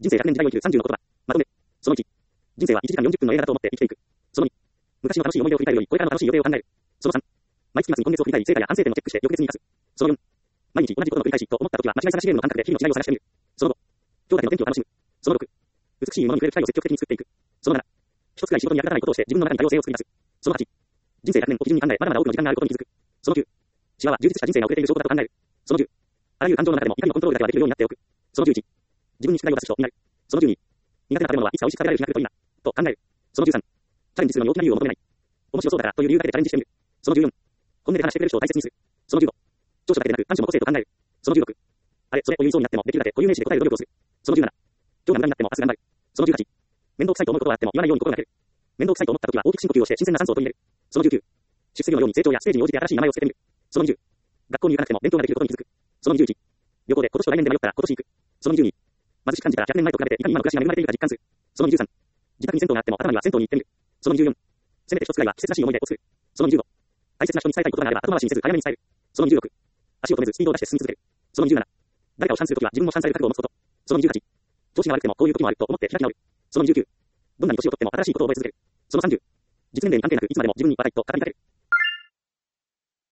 人生100年時代を生きる30の言葉。まとめ。その1。人生は1時間40分の映画だと思って生きていく。その2。昔の楽しい思い出を振り返るより、これからの楽しい予定を考える。その3。毎月末に今月を振り返り、成果や反省点をチェックして翌月に生かす。その4。毎日同じことの繰り返しと思った時は間違い探しゲームの感覚で日々の違いを探してみる。その5。今日だけの天気を楽しむ。その6。美しいものに触れる機会を積極的に作っていく。その7。一つくらい仕事に役立たないことをして自分の中に多様性を作り出す。その8。人生100年を基準に考え、まだまだ多くの時間があることに気づく。その9。シワは充実した人生が遅れている証拠だと考える。その10。あらゆる感情の中でも怒りのコントロールだけはできるようになっておく。その11。自分に宿題を出す人になる。その12。苦手な食べ物はいつか美味しく食べられる日が来るといいな。と考える。その13。チャレンジするのに大きな理由を求めない。面白そうだからという理由だけでチャレンジしてみる。その14。本音で話してくれる人を大切にする。その15。長所だけでなく短所も個性と考える。その16。あれ、それと言いそうになってもできるだけ固有名詞で答える努力をする。その17。今日が無駄になっても明日頑張る。その18。面倒くさいと思うことはあっても言わないように心がける。面倒くさいと思った時は大きく深呼吸をして新鮮な酸素を取り入れる。その19。出世魚のように成長やステージに応じて新しい名前をつけてみる。その20。学校に行かなくても勉強ができることに気づく。その21。旅行で今年と来年で迷ったら今年行く。その22。貧しく感じたら100年前と比べていかに今の暮らしが恵まれているか実感する。その23。自宅に銭湯があっても頭には銭湯に行ってみる。その24。せめて一つくらいは季節らしい思い出を作る。その25。大切な人に伝えたいことがあれば後回しにせず早めに伝える。その26。足を止めずスピードを出して進み続ける。その27。誰かをシャンするときは自分もシャンされる覚悟を持つこと。その28。調子が悪くてもこういう時もあると思って開き直る。その29。どんなに年を取っても新しいことを覚え続ける。その30。実年齢に関係なくいつまでも自分に若いと語りかける。